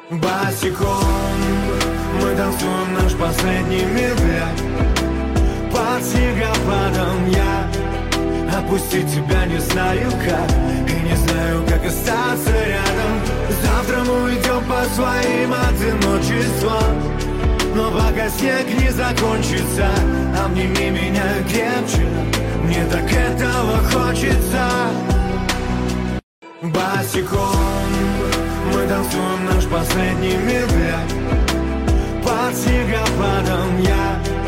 Босиком мы танцуем наш последний медляк. Под снегопадом я отпустить тебя не знаю как. И не знаю, как остаться рядом. Завтра мы уйдем по своим одиночествам. Но пока снег не закончится, обними меня крепче, мне так этого хочется. Босиком мы танцуем наш последний медляк. Под снегопадом я